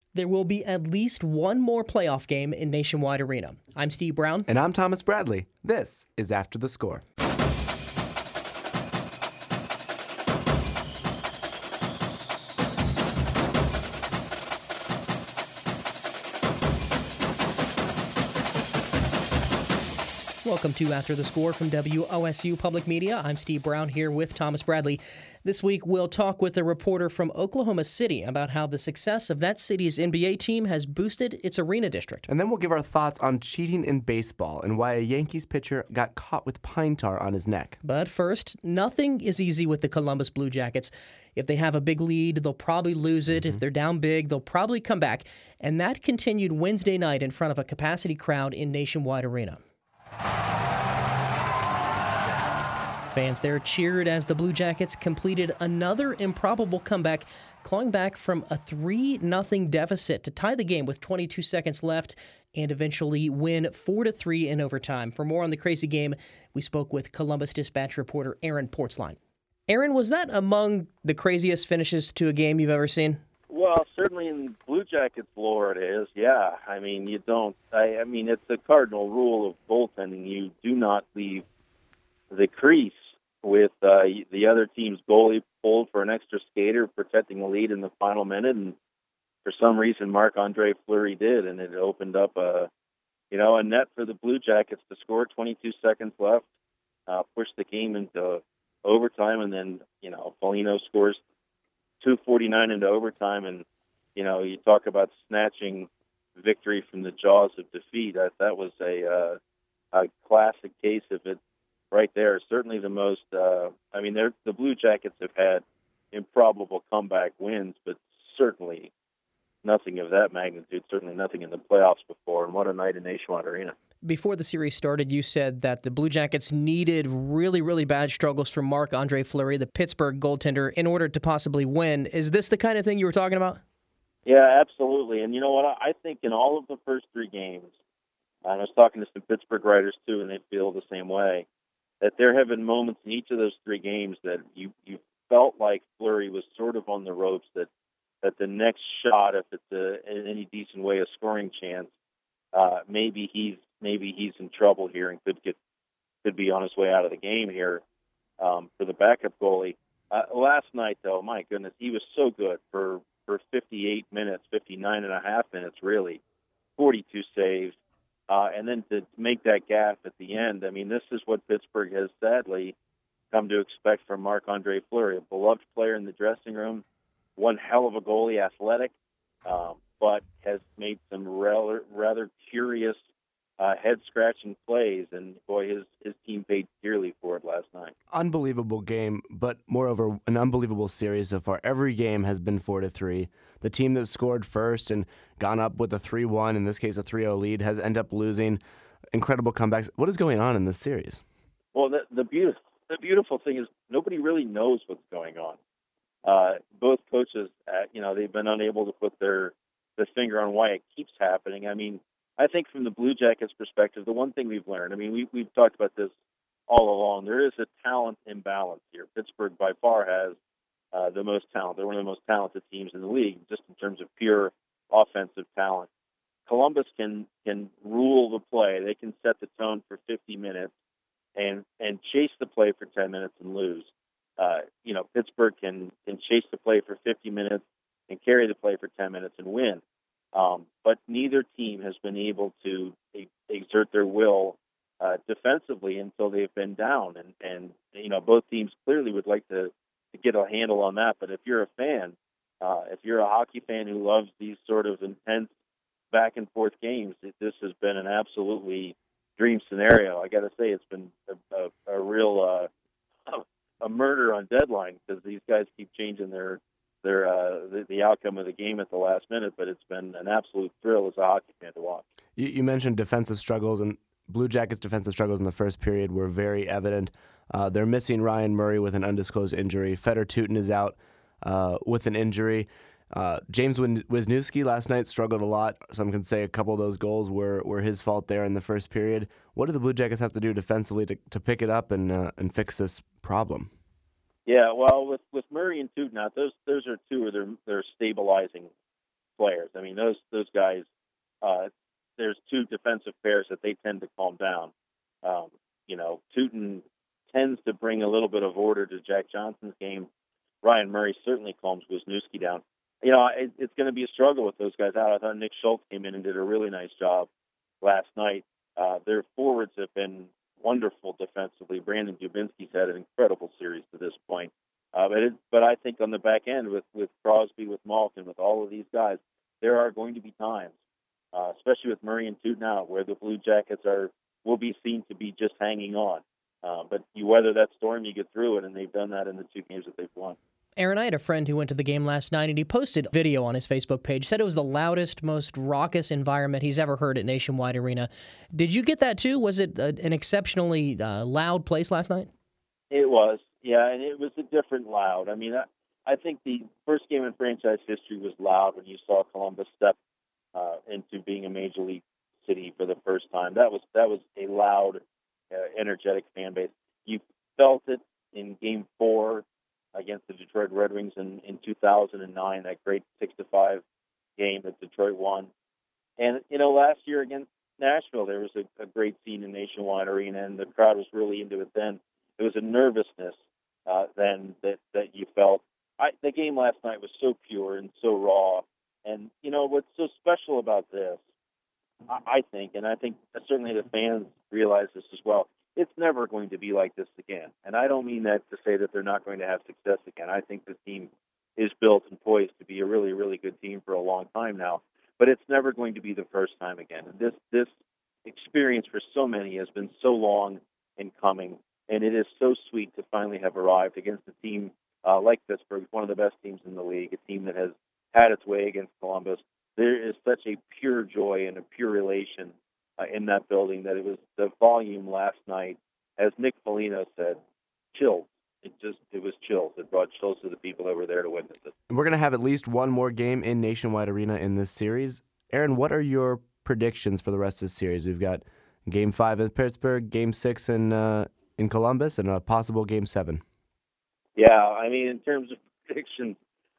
There will be at least one more playoff game in Nationwide Arena. I'm Steve Brown. And I'm Thomas Bradley. This is After the Score. Welcome to After the Score from WOSU Public Media. I'm Steve Brown here with Thomas Bradley. This week, we'll talk with a reporter from Oklahoma City about how the success of that city's NBA team has boosted its arena district. And then we'll give our thoughts on cheating in baseball and why a Yankees pitcher got caught with pine tar on his neck. But first, nothing is easy with the Columbus Blue Jackets. If they have a big lead, they'll probably lose it. If they're down big, they'll probably come back. And that continued Wednesday night in front of a capacity crowd in Nationwide Arena. Fans there cheered as the Blue Jackets completed another improbable comeback, clawing back from a 3-0 deficit to tie the game with 22 seconds left and eventually win 4-3 in overtime. For more on the crazy game, we spoke with Columbus Dispatch reporter Aaron Portzline. Aaron, was that among the craziest finishes to a game you've ever seen? Well, certainly in Blue Jackets lore it is, yeah. I mean, it's a cardinal rule of goaltending. You do not leave the crease with the other team's goalie pulled for an extra skater protecting the lead in the final minute, and for some reason Marc-Andre Fleury did, and it opened up a net for the Blue Jackets to score. 22 seconds left, pushed the game into overtime, and then Foligno scores 2:49 into overtime, and you talk about snatching victory from the jaws of defeat. That was a classic case of it. Right there, certainly the most. The Blue Jackets have had improbable comeback wins, but certainly nothing of that magnitude. Certainly nothing in the playoffs before. And what a night in Nationwide Arena! Before the series started, you said that the Blue Jackets needed really, really bad struggles from Marc-Andre Fleury, the Pittsburgh goaltender, in order to possibly win. Is this the kind of thing you were talking about? Yeah, absolutely. And you know what? I think in all of the first three games, and I was talking to some Pittsburgh writers too, and they feel the same way, that there have been moments in each of those three games that you felt like Fleury was sort of on the ropes, that the next shot, if it's in any decent way a scoring chance, maybe he's in trouble here and could be on his way out of the game here for the backup goalie. Last night, though, my goodness, he was so good for 58 minutes, 59 and a half minutes, really, 42 saves. And then to make that gaffe at the end, I mean, this is what Pittsburgh has sadly come to expect from Marc-Andre Fleury, a beloved player in the dressing room, one hell of a goalie, athletic, but has made some rather curious head-scratching plays, and boy, his team paid dearly for it last night. Unbelievable game, but moreover, an unbelievable series so far. Every game has been 4-3. The team that scored first and gone up with a 3-1, in this case a 3-0 lead, has ended up losing. Incredible comebacks. What is going on in this series? Well, the beautiful thing is nobody really knows what's going on. Both coaches, they've been unable to put their finger on why it keeps happening. I mean, I think from the Blue Jackets' perspective, the one thing we've learned, I mean, we've talked about this all along, there is a talent imbalance here. Pittsburgh by far has the most talent. They're one of the most talented teams in the league, just in terms of pure offensive talent. Columbus can rule the play. They can set the tone for 50 minutes and chase the play for 10 minutes and lose. Pittsburgh can chase the play for 50 minutes and carry the play for 10 minutes and win. But neither team has been able to exert their will defensively until they've been down. And both teams clearly would like to get a handle on that. But if you're a fan, if you're a hockey fan who loves these sort of intense back-and-forth games, this has been an absolutely dream scenario. I got to say, it's been a real a murder on deadline, because these guys keep changing the outcome of the game at the last minute, but it's been an absolute thrill as a hockey fan to watch. You mentioned defensive struggles, and Blue Jackets' defensive struggles in the first period were very evident. They're missing Ryan Murray with an undisclosed injury. Fedor Tutin is out with an injury. James Wisniewski last night struggled a lot. Some can say a couple of those goals were his fault there in the first period. What do the Blue Jackets have to do defensively to pick it up and fix this problem? Yeah, well, with Murray and Tutin out, those are two of their stabilizing players. I mean, those guys. There's two defensive pairs that they tend to calm down. Tootin tends to bring a little bit of order to Jack Johnson's game. Ryan Murray certainly calms Wisniewski down. It's going to be a struggle with those guys out. I thought Nick Schultz came in and did a really nice job last night. Their forwards have been wonderful defensively. Brandon Dubinsky's had an incredible series to this point. But I think on the back end with Crosby, with Malkin, with all of these guys, there are going to be times, especially with Murray and Tootin out, where the Blue Jackets will be seen to be just hanging on. But you weather that storm, you get through it, and they've done that in the two games that they've won. Aaron, I had a friend who went to the game last night, and he posted a video on his Facebook page. Said it was the loudest, most raucous environment he's ever heard at Nationwide Arena. Did you get that too? Was it an exceptionally loud place last night? It was, yeah, and it was a different loud. I mean, I think the first game in franchise history was loud when you saw Columbus step into being a major league city for the first time. That was a loud, energetic fan base. You felt it in Game 4 against the Detroit Red Wings in 2009, that great 6-5 game that Detroit won. And, last year against Nashville, there was a great scene in Nationwide Arena, and the crowd was really into it then. It was a nervousness then that you felt. The game last night was so pure and so raw. And, what's so special about this, I think, and I think certainly the fans realize this as well, it's never going to be like this again. And I don't mean that to say that they're not going to have success again. I think this team is built and poised to be a really, really good team for a long time now. But it's never going to be the first time again. And this experience for so many has been so long in coming, and it is so sweet to finally have arrived against a team like Pittsburgh, one of the best teams in the league, a team that has had its way against Columbus. There is such a pure joy and a pure elation in that building that it was the volume last night, as Nick Foligno said, chills. It was chills. It brought chills to the people that were there to witness it. We're going to have at least one more game in Nationwide Arena in this series. Aaron, what are your predictions for the rest of the series? We've got Game 5 in Pittsburgh, Game 6 in Columbus, and a possible Game 7. Yeah, I mean, in terms of predictions,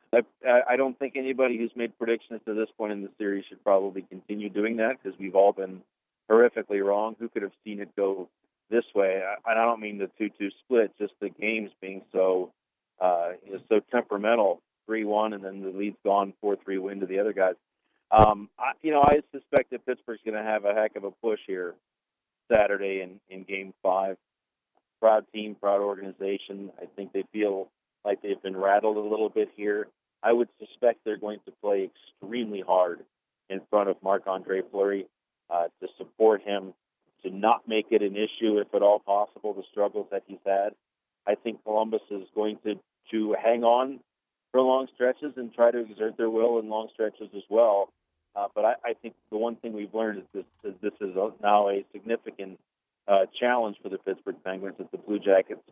I don't think anybody who's made predictions to this point in the series should probably continue doing that, because we've all been horrifically wrong. Who could have seen it go this way? I don't mean the 2-2 split, just the games being so temperamental, 3-1, and then the lead's gone 4-3 win to the other guys. I suspect that Pittsburgh's going to have a heck of a push here Saturday in Game 5. Proud team, proud organization. I think they feel like they've been rattled a little bit here. I would suspect they're going to play extremely hard in front of Marc-Andre Fleury to support him, to not make it an issue, if at all possible, the struggles that he's had. I think Columbus is going to hang on for long stretches and try to exert their will in long stretches as well. But I think the one thing we've learned is this is now a significant challenge for the Pittsburgh Penguins, that the Blue Jackets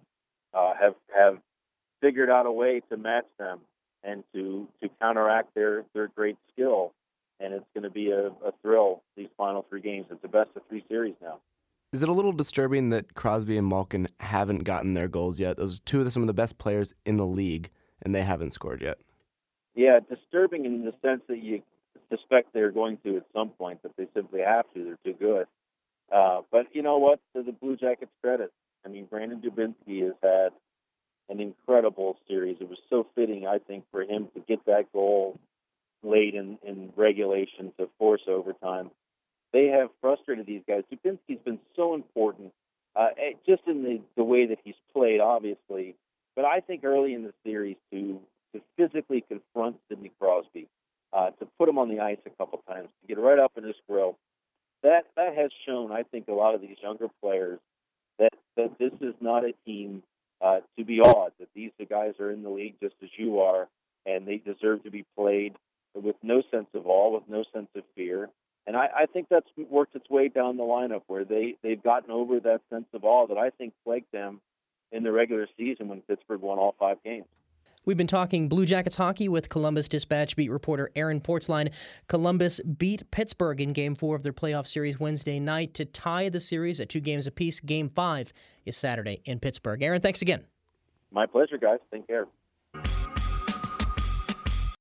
have figured out a way to match them and to counteract their great skill. And it's going to be a thrill, these final 3 games. It's a best-of-3 series now. Is it a little disturbing that Crosby and Malkin haven't gotten their goals yet? Those two are some of the best players in the league, and they haven't scored yet. Yeah, disturbing in the sense that you suspect they're going to at some point, but they simply have to. They're too good. But you know what? To the Blue Jackets' credit, I mean, Brandon Dubinsky has had an incredible series. It was so fitting, I think, for him to get that goal late in regulation to force overtime. They have frustrated these guys. Dubinsky's been so important, just in the way that he's played, obviously. But I think early in the series to physically confront Sidney Crosby, to put him on the ice a couple times, to get right up in his grill, that has shown, I think, a lot of these younger players that this is not a team to be awed, that these guys are in the league just as you are, and they deserve to be played with no sense of awe, with no sense of fear. And I think that's worked its way down the lineup, where they've gotten over that sense of awe that I think plagued them in the regular season when Pittsburgh won all 5 games. We've been talking Blue Jackets hockey with Columbus Dispatch beat reporter Aaron Portzline. Columbus beat Pittsburgh in Game 4 of their playoff series Wednesday night to tie the series at 2 games apiece. Game 5 is Saturday in Pittsburgh. Aaron, thanks again. My pleasure, guys. Take care.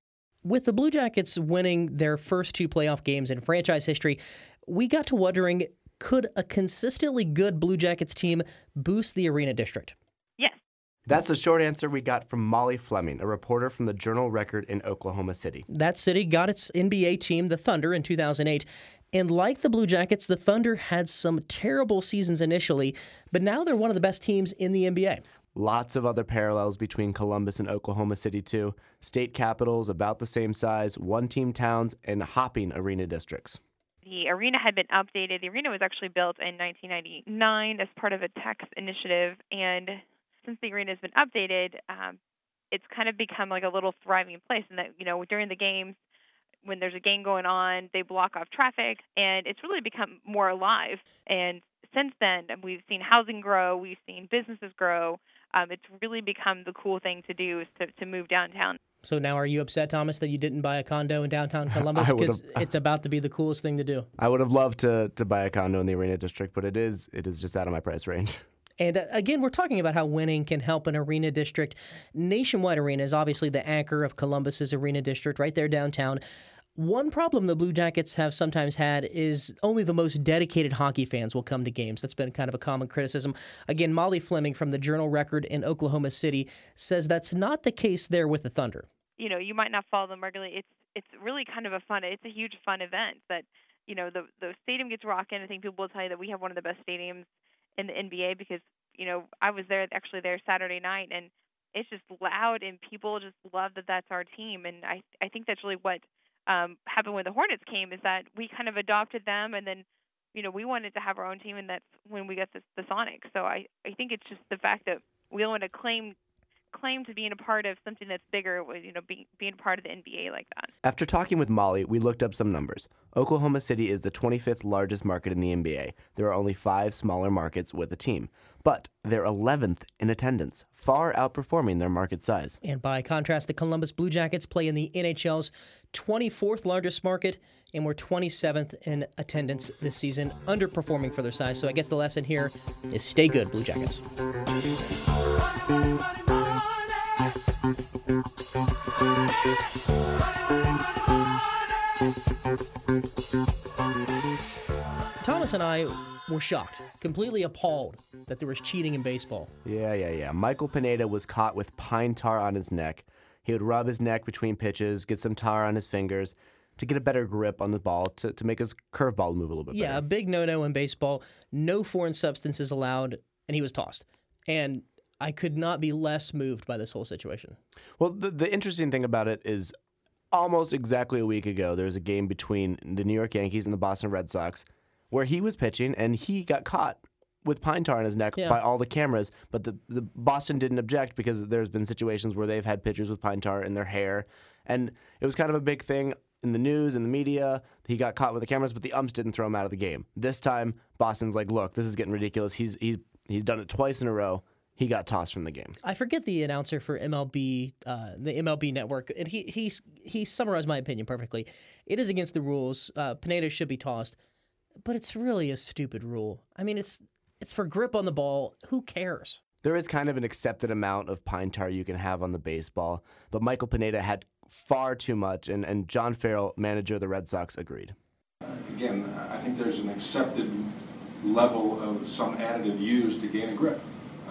With the Blue Jackets winning their first 2 playoff games in franchise history, we got to wondering, could a consistently good Blue Jackets team boost the Arena District? Yes. That's the short answer we got from Molly Fleming, a reporter from the Journal-Record in Oklahoma City. That city got its NBA team, the Thunder, in 2008. And like the Blue Jackets, the Thunder had some terrible seasons initially, but now they're one of the best teams in the NBA. Lots of other parallels between Columbus and Oklahoma City, too. State capitals about the same size, one-team towns, and hopping arena districts. The arena had been updated. The arena was actually built in 1999 as part of a tax initiative, and since the arena has been updated, it's kind of become like a little thriving place. And that, during the games, when there's a game going on, they block off traffic, and it's really become more alive. And since then, we've seen housing grow, we've seen businesses grow. It's really become the cool thing to do is to move downtown. So now are you upset, Thomas, that you didn't buy a condo in downtown Columbus? Because it's about to be the coolest thing to do. I would have loved to buy a condo in the arena district, but it is just out of my price range. And again, we're talking about how winning can help an arena district. Nationwide Arena is obviously the anchor of Columbus's arena district right there downtown. One problem the Blue Jackets have sometimes had is only the most dedicated hockey fans will come to games. That's been kind of a common criticism. Again, Molly Fleming from the Journal-Record in Oklahoma City says that's not the case there with the Thunder. You might not follow them regularly. It's really kind of it's a huge fun event that, the stadium gets rocking. I think people will tell you that we have one of the best stadiums in the NBA because, I was there Saturday night, and it's just loud, and people just love that that's our team. And I think that's really what happened when the Hornets came, is that we kind of adopted them, and then we wanted to have our own team, and that's when we got the Sonics. So I think it's just the fact that we want to claim to being a part of something that's bigger, being part of the NBA like that. After talking with Molly, we looked up some numbers. Oklahoma City is the 25th largest market in the NBA. There are only 5 smaller markets with a team, but they're 11th in attendance, far outperforming their market size. And by contrast, the Columbus Blue Jackets play in the NHL's 24th largest market, and were 27th in attendance this season, underperforming for their size. So I guess the lesson here is stay good, Blue Jackets. Thomas and I were shocked, completely appalled that there was cheating in baseball. Yeah. Michael Pineda was caught with pine tar on his neck. He would rub his neck between pitches, get some tar on his fingers to get a better grip on the ball, to make his curveball move a little bit better. Yeah, a big no-no in baseball. No foreign substances allowed, and he was tossed. And I could not be less moved by this whole situation. Well, the interesting thing about it is almost exactly a week ago, there was a game between the New York Yankees and the Boston Red Sox where he was pitching, and he got caught with pine tar on his neck by all the cameras, but the Boston didn't object because there's been situations where they've had pitchers with pine tar in their hair, and it was kind of a big thing in the news and the media. He got caught with the cameras, but the umps didn't throw him out of the game. This time, Boston's like, look, this is getting ridiculous. He's done it twice in a row. He got tossed from the game. I forget the announcer for MLB, the MLB network, and he summarized my opinion perfectly. It is against the rules. Pineda should be tossed, but it's really a stupid rule. I mean, it's for grip on the ball. Who cares? There is kind of an accepted amount of pine tar you can have on the baseball, but Michael Pineda had far too much, and John Farrell, manager of the Red Sox, agreed. Again, I think there's an accepted level of some additive used to gain a grip.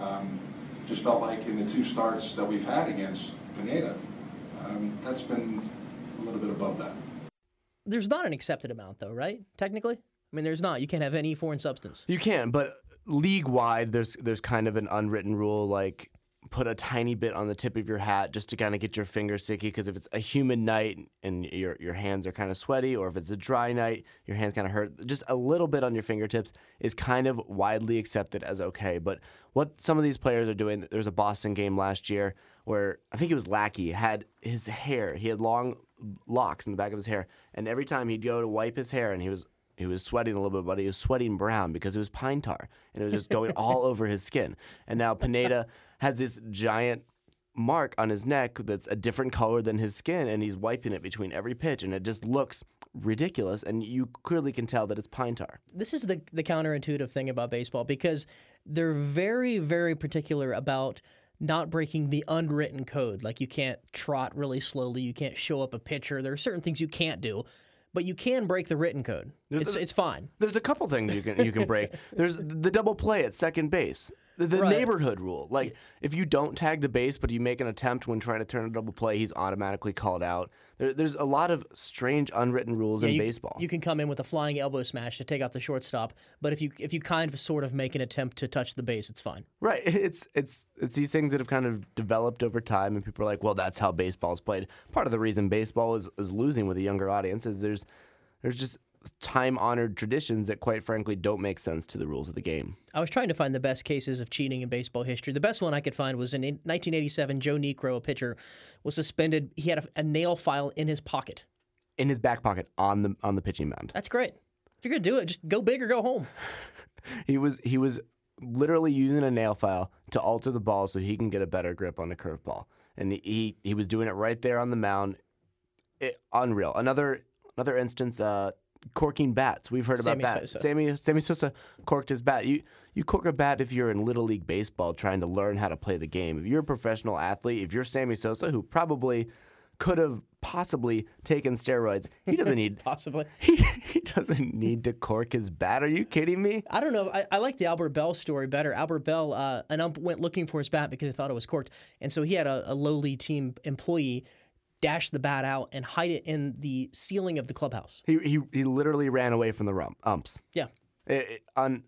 Just felt like in the 2 starts that we've had against Pineda, that's been a little bit above that. There's not an accepted amount, though, right? Technically? I mean, there's not. You can't have any foreign substance. You can, but league-wide, there's kind of an unwritten rule, like put a tiny bit on the tip of your hat just to kind of get your fingers sticky, because if it's a humid night and your hands are kind of sweaty, or if it's a dry night, your hands kind of hurt, just a little bit on your fingertips is kind of widely accepted as okay. But what some of these players are doing, there was a Boston game last year where I think it was Lackey had his hair, he had long locks in the back of his hair, and every time he'd go to wipe his hair, and he was sweating a little bit, but he was sweating brown because it was pine tar, and it was just going all over his skin. And now Pineda has this giant mark on his neck that's a different color than his skin, and he's wiping it between every pitch, and it just looks ridiculous, and you clearly can tell that it's pine tar. This is the counterintuitive thing about baseball, because they're very, very particular about not breaking the unwritten code. Like, you can't trot really slowly, you can't show up a pitcher. There are certain things you can't do, but you can break the written code. It's fine. There's a couple things you can break. There's the double play at second base. The Right. neighborhood rule. Like, if you don't tag the base, but you make an attempt when trying to turn a double play, he's automatically called out. There's a lot of strange unwritten rules in baseball. You can come in with a flying elbow smash to take out the shortstop, but if you kind of sort of make an attempt to touch the base, it's fine. Right. It's these things that have kind of developed over time, and people are like, well, that's how baseball's played. Part of the reason baseball is losing with a younger audience is there's just time-honored traditions that, quite frankly, don't make sense to the rules of the game. I was trying to find the best cases of cheating in baseball history. The best one I could find was in 1987, Joe Niekro, a pitcher, was suspended. He had a nail file in his pocket. In his back pocket on the pitching mound. That's great. If you're going to do it, just go big or go home. He was literally using a nail file to alter the ball so he can get a better grip on the curveball. And he was doing it right there on the mound. Unreal. Another instance, corking bats. We've heard about that. Sammy Sosa corked his bat. You cork a bat if you're in Little League Baseball trying to learn how to play the game. If you're a professional athlete, if you're Sammy Sosa, who probably could have possibly taken steroids, he doesn't need Possibly. he doesn't need to cork his bat. Are you kidding me? I don't know. I like the Albert Bell story better. Albert Bell, an ump went looking for his bat because he thought it was corked, and so he had a lowly team employee dash the bat out and hide it in the ceiling of the clubhouse. He literally ran away from the umps. Yeah. And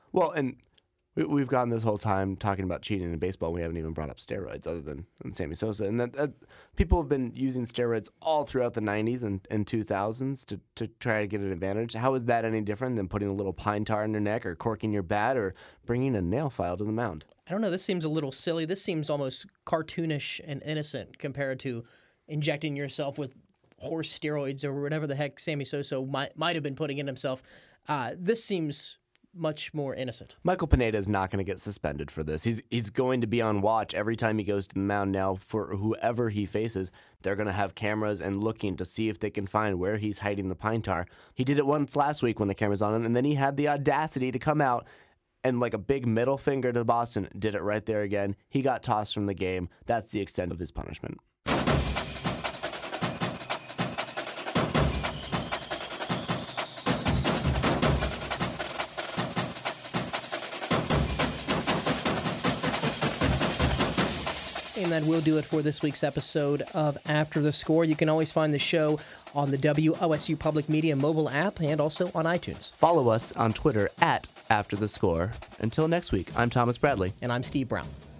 we've gone this whole time talking about cheating in baseball. We haven't even brought up steroids other than Sammy Sosa. And that people have been using steroids all throughout the 90s and 2000s to try to get an advantage. How is that any different than putting a little pine tar in your neck or corking your bat or bringing a nail file to the mound? I don't know. This seems a little silly. This seems almost cartoonish and innocent compared to injecting yourself with horse steroids or whatever the heck Sammy Sosa might have been putting in himself. This seems much more innocent. Michael Pineda is not going to get suspended for this. He's going to be on watch every time he goes to the mound now for whoever he faces. They're going to have cameras and looking to see if they can find where he's hiding the pine tar. He did it once last week when the camera's on him, and then he had the audacity to come out and, like a big middle finger to Boston, did it right there again. He got tossed from the game. That's the extent of his punishment. And that will do it for this week's episode of After the Score. You can always find the show on the WOSU Public Media mobile app and also on iTunes. Follow us on Twitter @AfterTheScore. Until next week, I'm Thomas Bradley. And I'm Steve Brown.